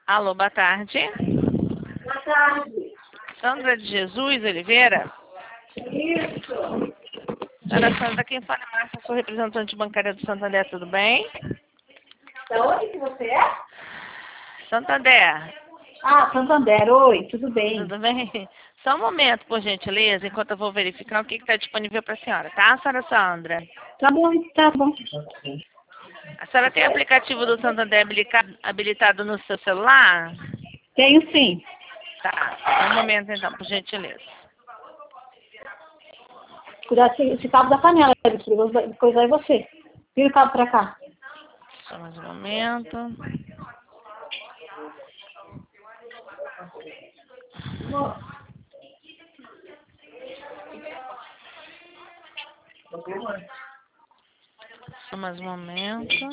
Alô, boa tarde. Boa tarde. Sandra de Jesus Oliveira. Isso. Ana Sandra, quem fala é Márcia, sou representante bancária do Santander, tudo bem? Da onde que você é? Santander, Ah, Santander. Oi, tudo bem? tudo bem? Só um momento, por gentileza, enquanto eu vou verificar o que está disponível para a senhora, tá, senhora Sandra? Tá bom, tá bom. A senhora tem o aplicativo do Santander habilitado no seu celular? Tenho sim. Tá, só um momento então, por gentileza. Cuidado esse cabo da panela, depois vai você. Vira o cabo pra cá. Só mais um momento. Só mais um momento.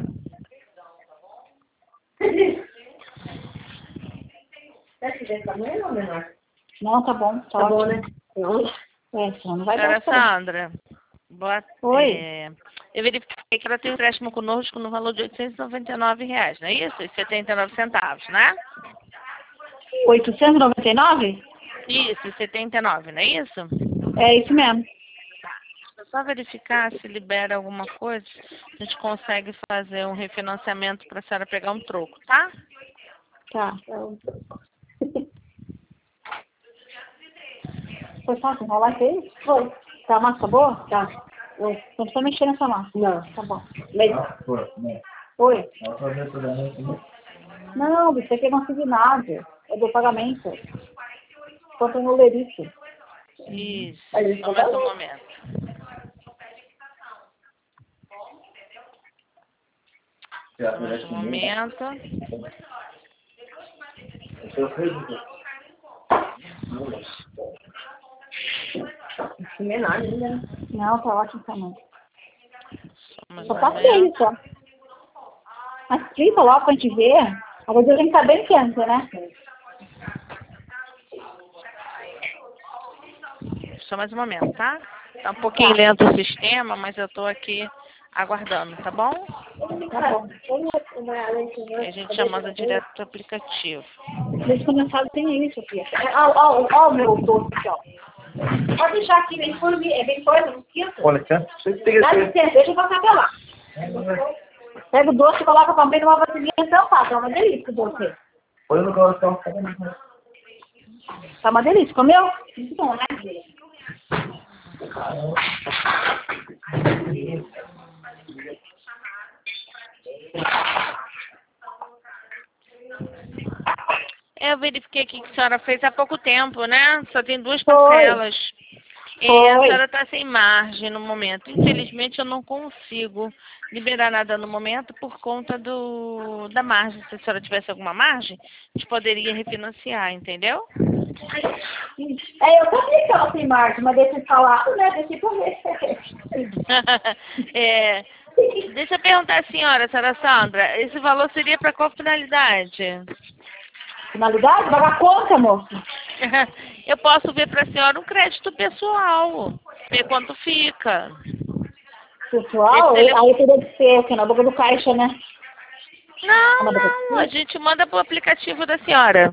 Quer que dê tamanho ou menor? Não, tá bom. Tá Tá bom, né? Senão não vai dar. Senhora Sandra, boa, Oi. eu verifiquei que ela tem um empréstimo conosco no valor de R$ 899, não é isso? E 79 centavos, né? 899? Isso, 79, não é isso? É isso mesmo. É só verificar se libera alguma coisa, a gente consegue fazer um refinanciamento para a senhora pegar um troco, tá? Tá. Foi fácil enrolar isso aí? Foi. Tá a massa boa? Tá. Oi. Não precisa mexer nessa massa. Não. Tá bom. Oi. Não, isso aqui é consignado. É do pagamento. Só tem o lerite. Isso, só mais um momento. Só mais um momento. Menor ainda, né? Não, tá ótimo também. Só mais Só um tá feio, momento. só. Mas clica logo pra gente ver. A gordura tem que estar bem quente, né? Só mais um momento, tá? Tá um pouquinho lento o sistema, mas eu tô aqui aguardando, tá bom? Tá bom. E a gente já manda direto pro aplicativo. Leite condensado tem isso, Sofia. Ó o meu doce aqui, ó. Pode deixar aqui, bem coisa, não esquenta. Olha, dá licença, deixa eu passar pra lá. Pega o doce e coloca também numa vasilhinha tampada. É uma delícia o doce. Põe no coração. Tá uma delícia. Comeu? Muito bom, né? Eu verifiquei aqui que a senhora fez há pouco tempo, né? Só tem 2 Foi. parcelas. E a Foi. senhora está sem margem no momento. Infelizmente, eu não consigo liberar nada no momento por conta da margem. Se a senhora tivesse alguma margem, a gente poderia refinanciar, entendeu? Eu também que ela tem margem, mas deixa eu falar, né? Deixa eu ver. Deixa eu perguntar à senhora Sandra, esse valor seria para qual finalidade? Finalidade? Pagar conta, moço. Eu posso ver para a senhora um crédito pessoal, ver quanto fica. Pessoal, Esse aí teria que ser, que na boca do caixa, né? Não, a gente manda pro aplicativo da senhora.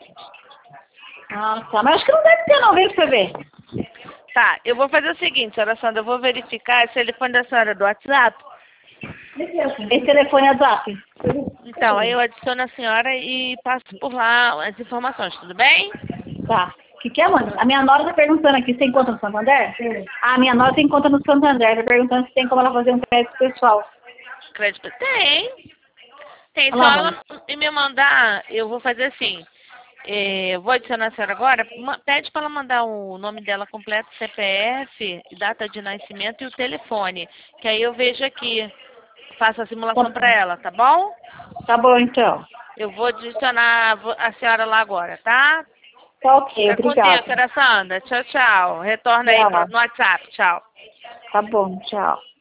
Ah, tá. Mas acho que não deve ter, não. Vem pra você ver. Tá, eu vou fazer o seguinte, senhora Sandra, eu vou verificar esse telefone da senhora do WhatsApp. Esse telefone é zap. Então, aí eu adiciono a senhora e passo por lá as informações, tudo bem? Tá. O que é, mano? A minha nora tá perguntando aqui, você tem conta no Santander? Sim. A minha nora tem conta no Santander. Tá perguntando se tem como ela fazer um crédito pessoal. Crédito? Tem. Tem, Olha só lá, ela mano. me mandar, eu vou fazer assim. Eu vou adicionar a senhora agora, pede para ela mandar o nome dela completo, CPF, data de nascimento e o telefone, que aí eu vejo aqui, faço a simulação para ela, tá bom? Tá bom, então. Eu vou adicionar a senhora lá agora, tá? Tá ok, Fica com Deus, obrigada. senhora Sandra. Tchau, tchau. Retorna aí Tchau. no WhatsApp. Tchau. Tá bom, tchau.